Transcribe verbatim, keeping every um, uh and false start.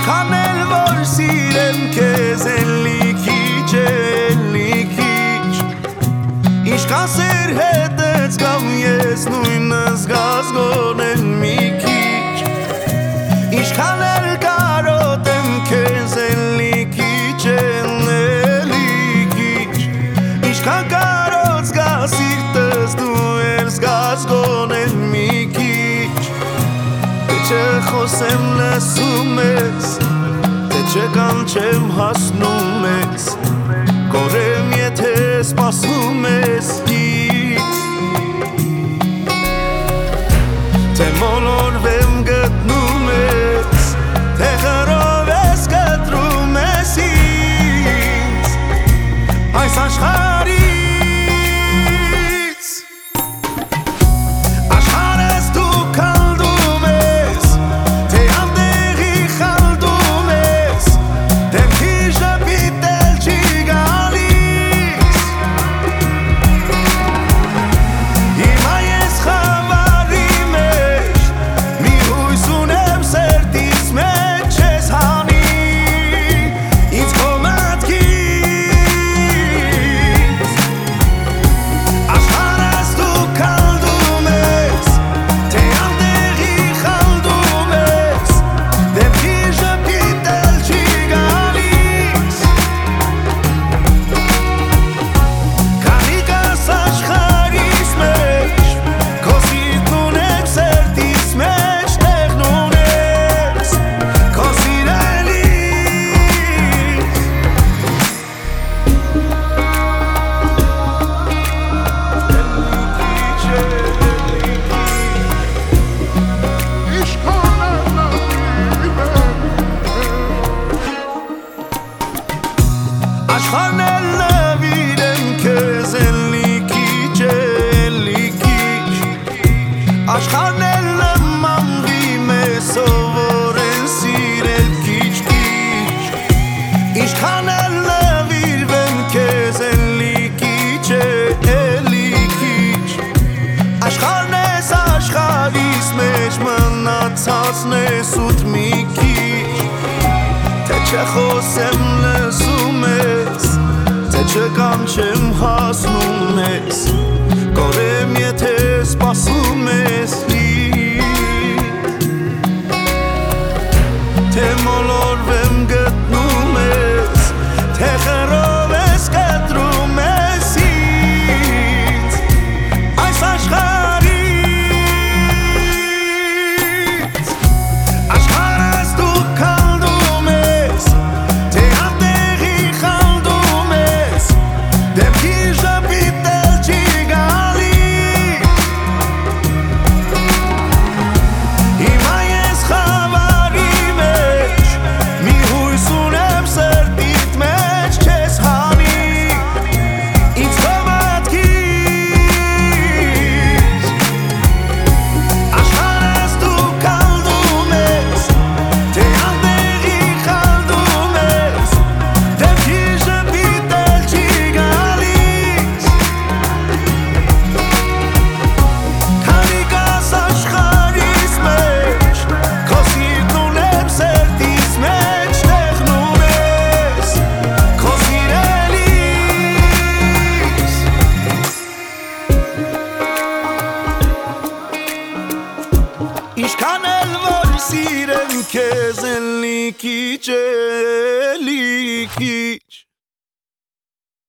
Աշխարհն որ սիրեմ քեզ էլիքիչ էլիքիչ Ինչքան սեր հետեց կամ ես նույնս գազգոնել մի քիչ Ինչքան էլ կարոտեմ քեզ էլիքիչ էլիքիչ Ինչքան կարոտ զգա սիրտս դու էլ զգազգոնել մի քիչ Թե խոսեմ լսում ես Թե չկանչեմ հասնում ես Կորեմ եթե սպասում ես ինձ Թե մոլորվեմ գտնում ես Թե խրով ես կտրում ես ինձ Այս աշխարհից Աշխարհս դու քանդում ես Թե անտեղի խալդում ես Դեմքի ժպիտել չի գալիս Հիմա ես խավարի մեջ Մի հույս ունեմ սրտիս մեջ Չես հանի ինձ քո մտքից Աշխարհս դու քանդում ես Թե անտեղի խալդում ես Դեմքի ժպիտել չի գալիս Քանի կաս աշխարհիս մեջ Քո սիրտն ունեմ սրտիս մեջ Տեղն ունես Քո սիրելիս Աշխարհն էլ նվիրեմ քեզ էլիքիչ էլիքիչ Աշխարհն էլ նմանվի մեզ սովորեն սիրել քիչ-քիչ Ինչքան էլ նվիրվեմ քեզ էլիքիչ էլիքիչ Աշխարհն ես աշխարհիս մեջ մնացածն ես ութ մի քիչ Թե չխոսեմ լսում ես Թե չկանչեմ հասնում ես Կորեմ եթե սպասում ես ինձ Թե մոլորվեմ գտնում ես Թե խրով ես կտրում ես ինձ Այս աշխարհից Աշխարհս դու քանդում ես Թե անտեղի խալդում ես Դեմքի ժպիտել չի գալիս Հիմա ես խավարի մեջ Մի հույս ունեմ սրտիդ մեջ Չես հանի ինձ քո մտքից Աշխարհս դու քանդում ես Թե անտեղի խալդում ես Դեմքի ժպիտել չի գալիս Քանի կաս աշխարհիս մեջ Քո սիրտն ունեմ սրտիս մեջ Տեղն ունես Քո սիրելիս Ինչքան էլ որ սիրեմ քեզ էլիքիչ էլիքիչ